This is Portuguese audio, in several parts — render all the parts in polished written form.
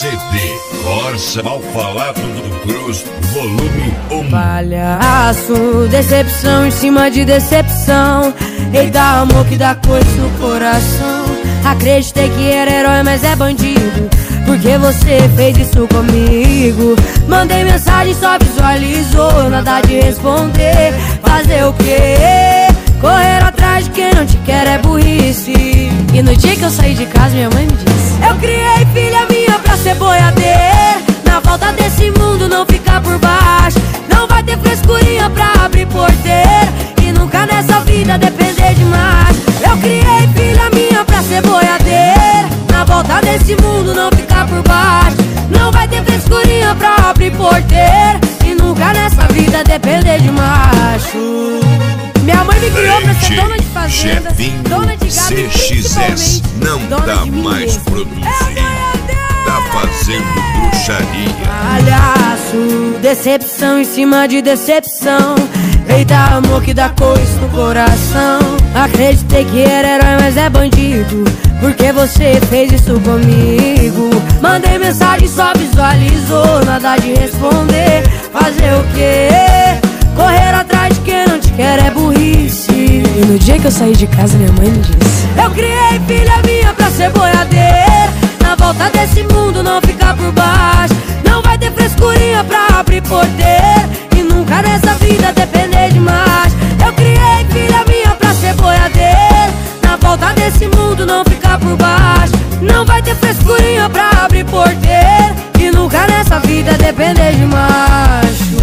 CD Corsa Mal Falado do Cruz, volume 1. Palhaço, decepção em cima de decepção. Eita, amor que dá coisa no coração. Acreditei que era herói, mas é bandido, porque você fez isso comigo. Mandei mensagem, só visualizou, nada de responder. Fazer o quê? Correr atrás de quem não te quer é burrice. E no dia que eu saí de casa, minha mãe me disse: eu criei filha minha pra ser boiadeira. Na volta desse mundo não ficar por baixo. Não vai ter frescurinha pra abrir porteira. E nunca nessa vida depender demais. Eu criei filha minha pra ser boiadeira. Na volta desse mundo não ficar por baixo. Não vai ter frescurinha pra abrir porteira. E nunca nessa vida depender de macho. Minha mãe me criou pra ser dona de fazenda, dona de gado e CXS não dá mais produzir, tá fazendo bruxaria. Palhaço, decepção em cima de decepção. Eita, amor que dá coisa no coração. Acreditei que era herói, mas é bandido, porque você fez isso comigo. Mandei mensagem, só visualizou, nada de responder. Fazer o quê? Correr atrás de quem não te quer é burrice. E no dia que eu saí de casa, minha mãe me disse: eu criei filha minha pra ser boiadeira. Na volta desse mundo não ficar por baixo. Não vai ter frescurinha pra abrir porteira. E nunca nessa vida depender de mais. Eu criei filha minha pra ser boiadeira. Na volta desse mundo não ficar por baixo. Não vai ter frescurinha pra abrir porteira. E nunca nessa vida depender de macho.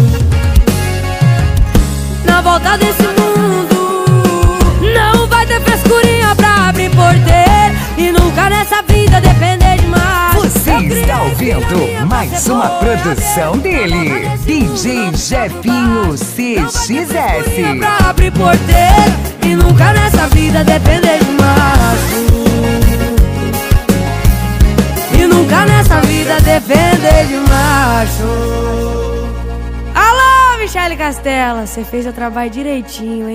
Na volta desse mundo não vai ter frescurinha pra abrir porteira. E nunca nessa vida depender de mais. Você está ouvindo mais uma produção dele, DJ Jefinho CXS. Pra abrir porteira. E nunca nessa vida depender de macho. E nunca nessa vida depender de macho. Alô, Michele Castela, você fez o trabalho direitinho, hein?